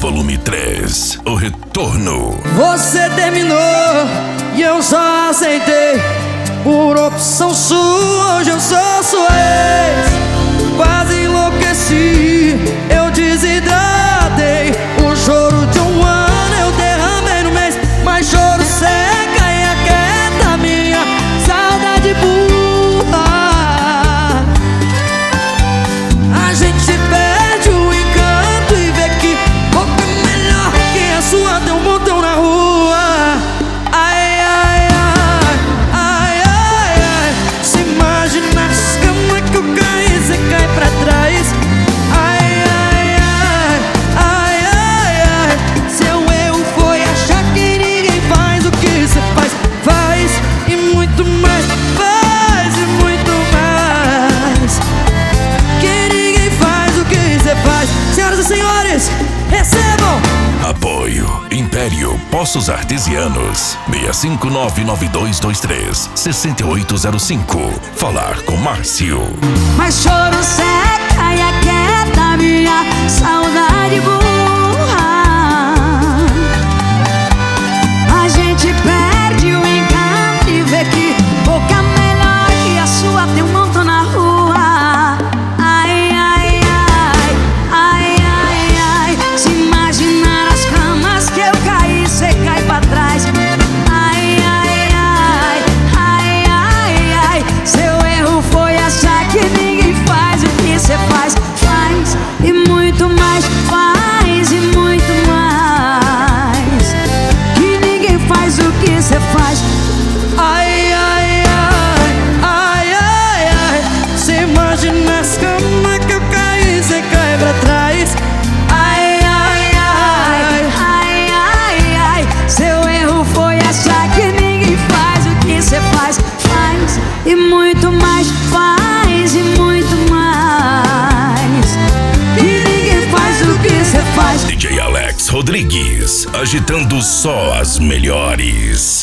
Volume 3, o retorno. Você terminou e eu só aceitei. Por opção sua, hoje eu sou sua ex. Quase enlouqueci, eu desidratei. O choro de um ano eu derramei no mês. Mas choro seca e aquieta minha saudade burra. A gente se perde o encanto e vê que boca melhor que a sua tem um montão na rua. Ai, ai, ai, ai, ai, ai. Se imagina as camas que eu caí, cê cai pra trás. Ai, ai, ai, ai, ai, ai. Seu erro foi achar que ninguém faz o que cê faz. Faz e muito mais, faz e muito mais. Que ninguém faz o que cê faz. Senhoras e senhores, recebam! Apoio Império Poços Artesianos 65992236805. Falar com Márcio. Mas choro seca e aquieta minha saudade burra. A gente perde o encanto e vê que boca melhor que a sua tem um montão na rua. Ai, ai, ai, ai, ai, ai. Se imaginar as camas que eu caí, cê cai pra trás. Ai, ai, ai, ai, ai, ai. Seu erro foi achar que ninguém faz o que cê faz. Faz e muito mais, faz e muito mais. Que ninguém faz o que cê faz. Ai, ai, ai, ai, ai, ai. Cê imagina as camas que eu caí, cê cai pra trás. Ai, ai, ai, Ai, ai, ai. Seu erro foi achar que ninguém faz o que cê faz. Faz e muito mais, faz e muito mais. Que ninguém faz o que cê faz. DJ Alex Rodrigues, agitando só as melhores.